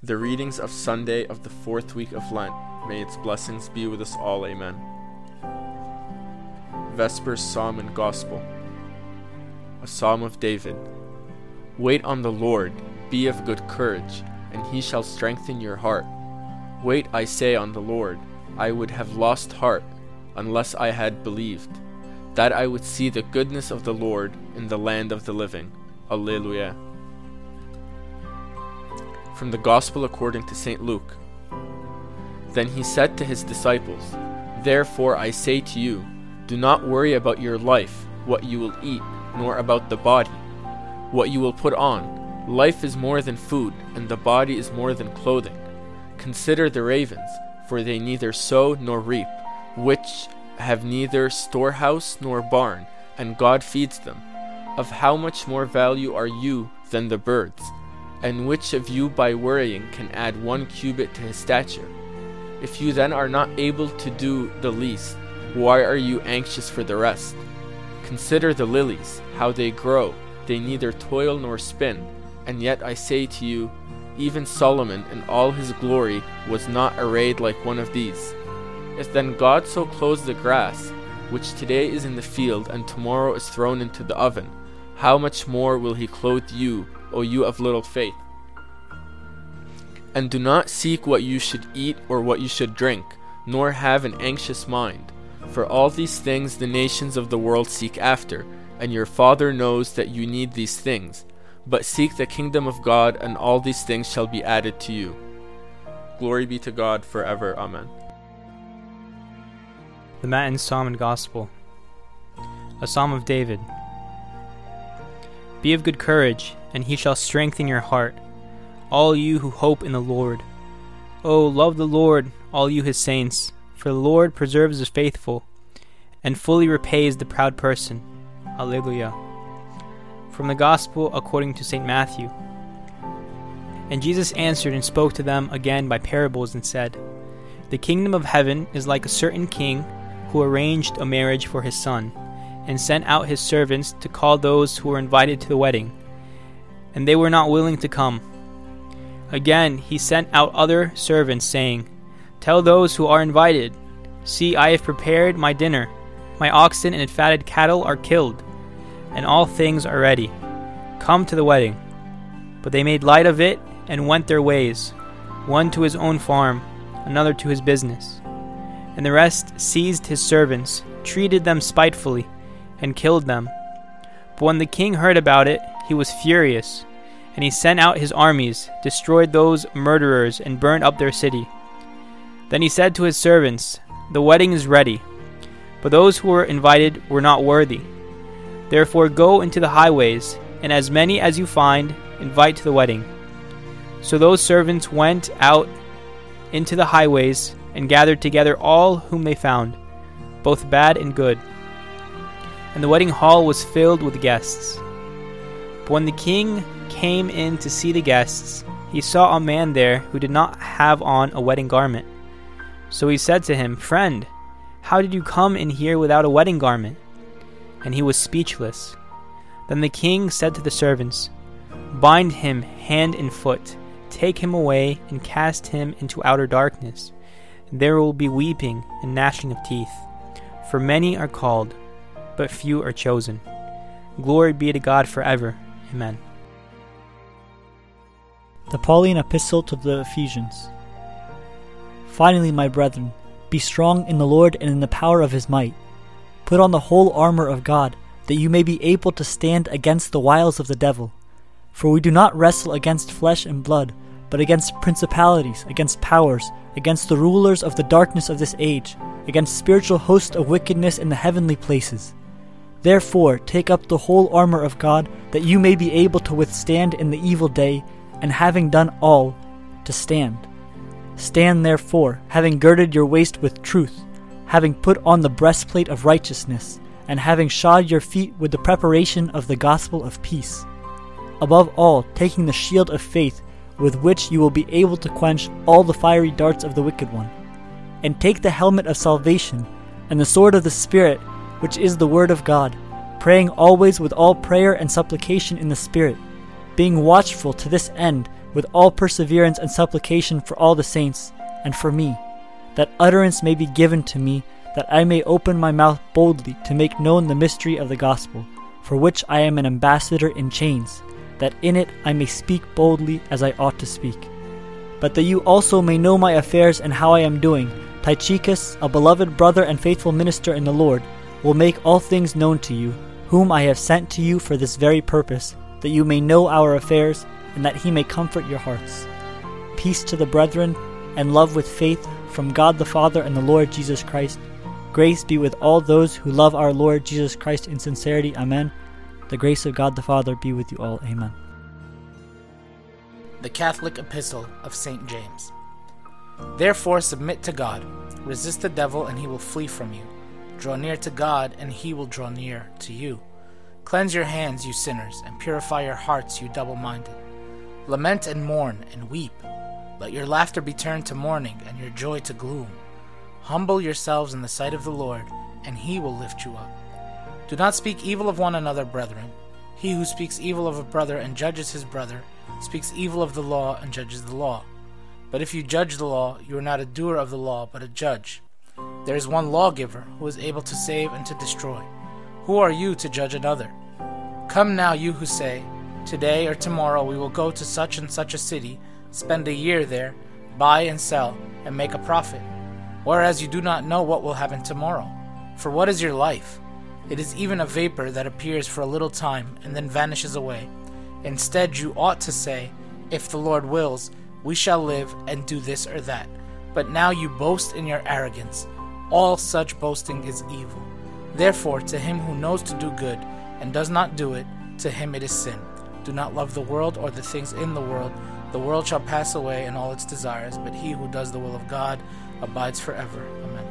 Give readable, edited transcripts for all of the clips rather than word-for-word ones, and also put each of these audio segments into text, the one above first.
The readings of Sunday of the fourth week of Lent. May its blessings be with us all. Amen. Vespers Psalm and Gospel. A Psalm of David. Wait on the Lord, be of good courage, and he shall strengthen your heart. Wait, I say, on the Lord. I would have lost heart, unless I had believed, that I would see the goodness of the Lord in the land of the living. Alleluia. From the Gospel according to St. Luke. Then he said to his disciples, Therefore I say to you, do not worry about your life, what you will eat, nor about the body, what you will put on. Life is more than food, and the body is more than clothing. Consider the ravens, for they neither sow nor reap, which have neither storehouse nor barn, and God feeds them. Of how much more value are you than the birds? And which of you by worrying can add 1 cubit to his stature? If you then are not able to do the least, why are you anxious for the rest? Consider the lilies, how they grow, they neither toil nor spin, and yet I say to you, even Solomon in all his glory was not arrayed like one of these. If then God so clothes the grass, which today is in the field and tomorrow is thrown into the oven, how much more will he clothe you, O you of little faith? And do not seek what you should eat or what you should drink, nor have an anxious mind. For all these things the nations of the world seek after, and your Father knows that you need these things. But seek the kingdom of God, and all these things shall be added to you. Glory be to God forever. Amen. The Matin Psalm and Gospel. A Psalm of David. Be of good courage, and he shall strengthen your heart, all you who hope in the Lord. O love the Lord, all you his saints, for the Lord preserves the faithful, and fully repays the proud person. Alleluia. From the Gospel according to St. Matthew. And Jesus answered and spoke to them again by parables, and said, The kingdom of heaven is like a certain king who arranged a marriage for his son, and sent out his servants to call those who were invited to the wedding. And they were not willing to come. Again he sent out other servants, saying, Tell those who are invited, See, I have prepared my dinner. My oxen and fatted cattle are killed, and all things are ready. Come to the wedding. But they made light of it, and went their ways, one to his own farm, another to his business. And the rest seized his servants, treated them spitefully, and killed them. But when the king heard about it, he was furious, and he sent out his armies, destroyed those murderers, and burned up their city. Then he said to his servants, The wedding is ready, but those who were invited were not worthy. Therefore go into the highways, and as many as you find, invite to the wedding. So those servants went out into the highways, and gathered together all whom they found, both bad and good. And the wedding hall was filled with guests. But when the king came in to see the guests, he saw a man there who did not have on a wedding garment. So he said to him, Friend, how did you come in here without a wedding garment? And he was speechless. Then the king said to the servants, Bind him hand and foot, take him away, and cast him into outer darkness. There will be weeping and gnashing of teeth, for many are called, but few are chosen. Glory be to God forever. Amen. The Pauline Epistle to the Ephesians. Finally, my brethren, be strong in the Lord and in the power of his might. Put on the whole armor of God, that you may be able to stand against the wiles of the devil. For we do not wrestle against flesh and blood, but against principalities, against powers, against the rulers of the darkness of this age, against spiritual hosts of wickedness in the heavenly places. Therefore, take up the whole armor of God, that you may be able to withstand in the evil day, and having done all, to stand. Stand therefore, having girded your waist with truth, having put on the breastplate of righteousness, and having shod your feet with the preparation of the gospel of peace. Above all, taking the shield of faith, with which you will be able to quench all the fiery darts of the wicked one. And take the helmet of salvation, and the sword of the Spirit, which is the word of God, praying always with all prayer and supplication in the Spirit, being watchful to this end with all perseverance and supplication for all the saints, and for me, that utterance may be given to me, that I may open my mouth boldly to make known the mystery of the gospel, for which I am an ambassador in chains, that in it I may speak boldly as I ought to speak. But that you also may know my affairs and how I am doing, Tychicus, a beloved brother and faithful minister in the Lord, will make all things known to you, whom I have sent to you for this very purpose, that you may know our affairs, and that he may comfort your hearts. Peace to the brethren, and love with faith, from God the Father and the Lord Jesus Christ. Grace be with all those who love our Lord Jesus Christ in sincerity. Amen. The grace of God the Father be with you all. Amen. The Catholic Epistle of St. James. Therefore submit to God, resist the devil, and he will flee from you. Draw near to God, and he will draw near to you. Cleanse your hands, you sinners, and purify your hearts, you double-minded. Lament and mourn and weep. Let your laughter be turned to mourning, and your joy to gloom. Humble yourselves in the sight of the Lord, and he will lift you up. Do not speak evil of one another, brethren. He who speaks evil of a brother and judges his brother speaks evil of the law and judges the law. But if you judge the law, you are not a doer of the law, but a judge. There is one lawgiver who is able to save and to destroy. Who are you to judge another? Come now, you who say, today or tomorrow we will go to such and such a city, spend a year there, buy and sell, and make a profit. Whereas you do not know what will happen tomorrow. For what is your life? It is even a vapor that appears for a little time and then vanishes away. Instead, you ought to say, if the Lord wills, we shall live and do this or that. But now you boast in your arrogance. All such boasting is evil. Therefore, to him who knows to do good and does not do it, to him it is sin. Do not love the world or the things in the world. The world shall pass away and all its desires, but he who does the will of God abides forever. Amen.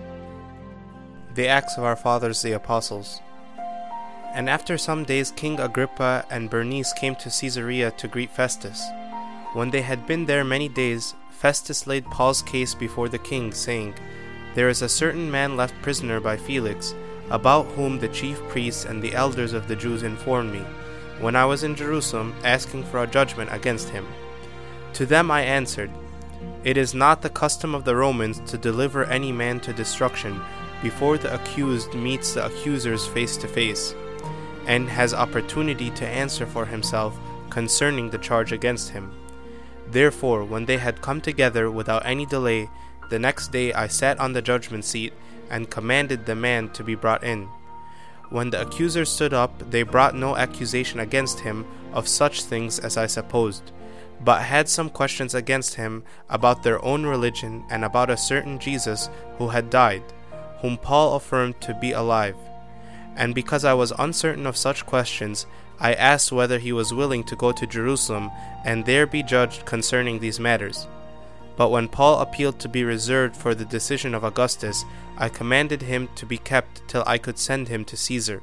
The Acts of our Fathers the Apostles. And after some days King Agrippa and Bernice came to Caesarea to greet Festus. When they had been there many days, Festus laid Paul's case before the king, saying, There is a certain man left prisoner by Felix, about whom the chief priests and the elders of the Jews informed me, when I was in Jerusalem, asking for a judgment against him. To them I answered, It is not the custom of the Romans to deliver any man to destruction before the accused meets the accusers face to face, and has opportunity to answer for himself concerning the charge against him. Therefore, when they had come together without any delay, the next day I sat on the judgment seat and commanded the man to be brought in. When the accusers stood up, they brought no accusation against him of such things as I supposed, but had some questions against him about their own religion and about a certain Jesus who had died, whom Paul affirmed to be alive. And because I was uncertain of such questions, I asked whether he was willing to go to Jerusalem and there be judged concerning these matters. But when Paul appealed to be reserved for the decision of Augustus, I commanded him to be kept till I could send him to Caesar.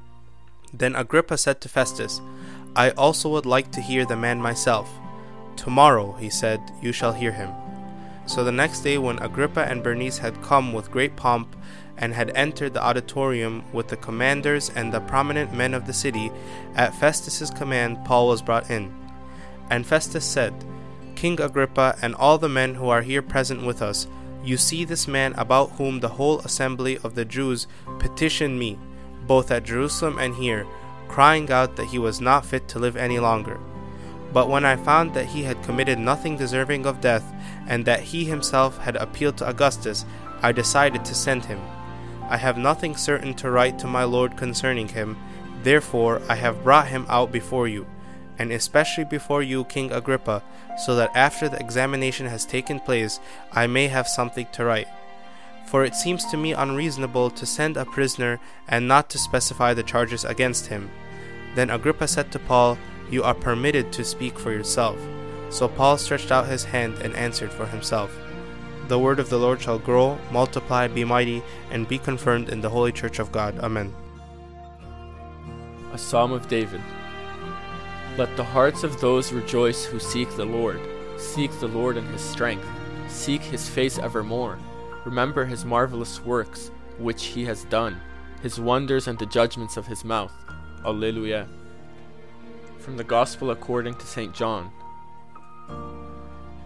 Then Agrippa said to Festus, I also would like to hear the man myself. Tomorrow, he said, you shall hear him. So the next day, when Agrippa and Bernice had come with great pomp, and had entered the auditorium with the commanders and the prominent men of the city, at Festus's command Paul was brought in. And Festus said, King Agrippa and all the men who are here present with us, you see this man about whom the whole assembly of the Jews petitioned me, both at Jerusalem and here, crying out that he was not fit to live any longer. But when I found that he had committed nothing deserving of death, and that he himself had appealed to Augustus, I decided to send him. I have nothing certain to write to my Lord concerning him, therefore I have brought him out before you, and especially before you, King Agrippa, so that after the examination has taken place, I may have something to write. For it seems to me unreasonable to send a prisoner and not to specify the charges against him. Then Agrippa said to Paul, You are permitted to speak for yourself. So Paul stretched out his hand and answered for himself. The word of the Lord shall grow, multiply, be mighty, and be confirmed in the holy church of God. Amen. A Psalm of David. Let the hearts of those rejoice who seek the Lord. Seek the Lord in his strength. Seek his face evermore. Remember his marvelous works, which he has done, his wonders and the judgments of his mouth. Alleluia. From the Gospel according to St. John.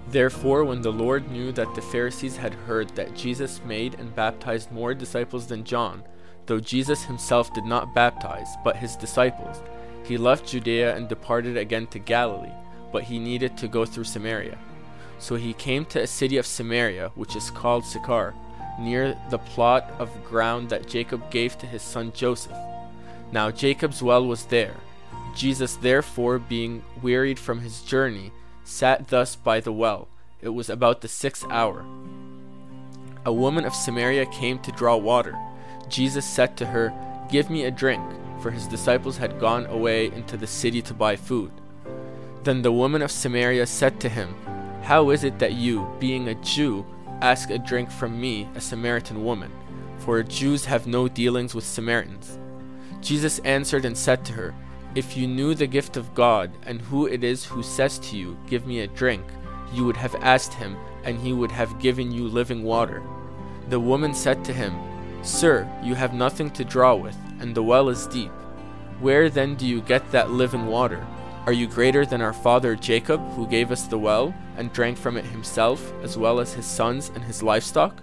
Therefore, when the Lord knew that the Pharisees had heard that Jesus made and baptized more disciples than John, though Jesus himself did not baptize, but his disciples, he left Judea and departed again to Galilee, but he needed to go through Samaria. So he came to a city of Samaria, which is called Sychar, near the plot of ground that Jacob gave to his son Joseph. Now Jacob's well was there. Jesus therefore, being wearied from his journey, sat thus by the well. It was about the 6th hour. A woman of Samaria came to draw water. Jesus said to her, "Give me a drink," for his disciples had gone away into the city to buy food. Then the woman of Samaria said to him, "How is it that you, being a Jew, ask a drink from me, a Samaritan woman? For Jews have no dealings with Samaritans." Jesus answered and said to her, "If you knew the gift of God, and who it is who says to you, 'Give me a drink,' you would have asked him, and he would have given you living water." The woman said to him, "Sir, you have nothing to draw with, and the well is deep. Where then do you get that living water? Are you greater than our father Jacob, who gave us the well, and drank from it himself, as well as his sons and his livestock?"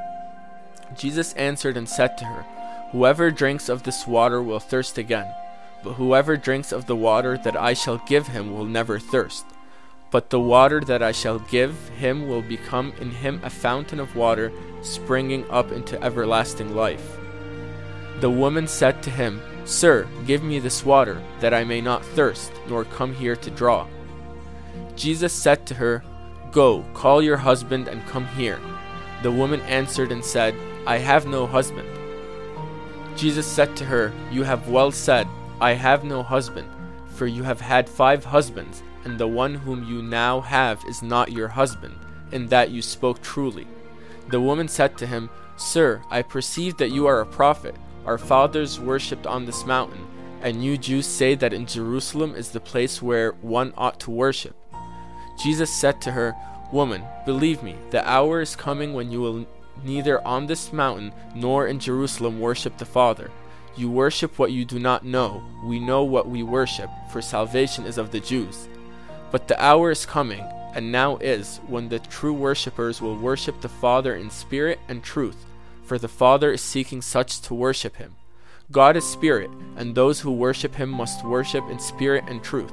Jesus answered and said to her, "Whoever drinks of this water will thirst again. But whoever drinks of the water that I shall give him will never thirst. But the water that I shall give him will become in him a fountain of water springing up into everlasting life." The woman said to him, "Sir, give me this water, that I may not thirst, nor come here to draw." Jesus said to her, "Go, call your husband and come here." The woman answered and said, "I have no husband." Jesus said to her, "You have well said, 'I have no husband,' for you have had 5 husbands, and the one whom you now have is not your husband, in that you spoke truly." The woman said to him, "Sir, I perceive that you are a prophet. Our fathers worshipped on this mountain, and you Jews say that in Jerusalem is the place where one ought to worship." Jesus said to her, "Woman, believe me, the hour is coming when you will neither on this mountain nor in Jerusalem worship the Father. You worship what you do not know. We know what we worship, for salvation is of the Jews. But the hour is coming, and now is, when the true worshippers will worship the Father in spirit and truth, for the Father is seeking such to worship him. God is spirit, and those who worship him must worship in spirit and truth."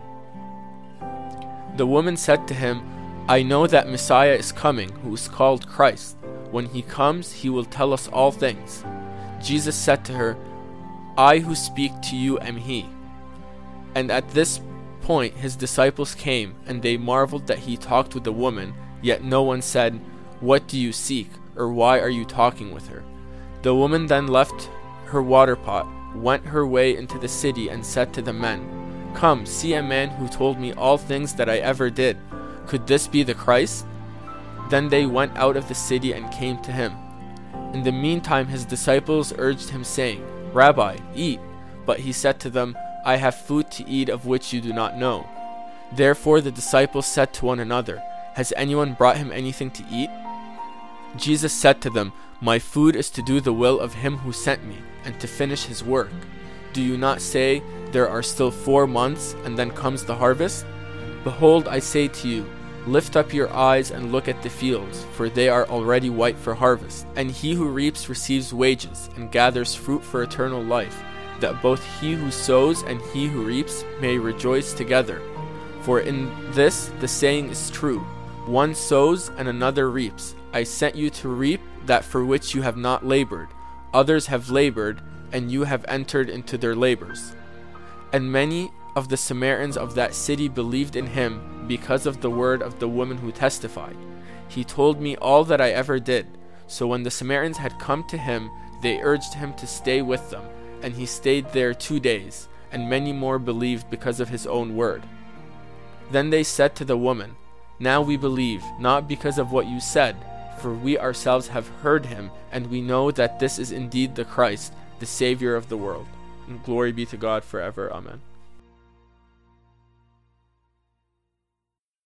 The woman said to him, "I know that Messiah is coming, who is called Christ. When he comes, he will tell us all things." Jesus said to her, "I who speak to you am he." And at this point his disciples came, and they marveled that he talked with the woman, yet no one said, "What do you seek?" or "Why are you talking with her?" The woman then left her water pot, went her way into the city, and said to the men, "Come, see a man who told me all things that I ever did. Could this be the Christ?" Then they went out of the city and came to him. In the meantime his disciples urged him, saying, "Rabbi, eat." But he said to them, "I have food to eat of which you do not know." Therefore the disciples said to one another, "Has anyone brought him anything to eat?" Jesus said to them, "My food is to do the will of him who sent me, and to finish his work. Do you not say, 'There are still 4 months, and then comes the harvest'? Behold, I say to you, lift up your eyes and look at the fields, for they are already white for harvest. And he who reaps receives wages, and gathers fruit for eternal life, that both he who sows and he who reaps may rejoice together. For in this the saying is true, one sows and another reaps. I sent you to reap that for which you have not labored. Others have labored, and you have entered into their labors." And many of the Samaritans of that city believed in him because of the word of the woman who testified, "He told me all that I ever did." So when the Samaritans had come to him, they urged him to stay with them, and he stayed there 2 days, and many more believed because of his own word. Then they said to the woman, "Now we believe, not because of what you said, for we ourselves have heard him, and we know that this is indeed the Christ, the Savior of the world." And glory be to God forever. Amen.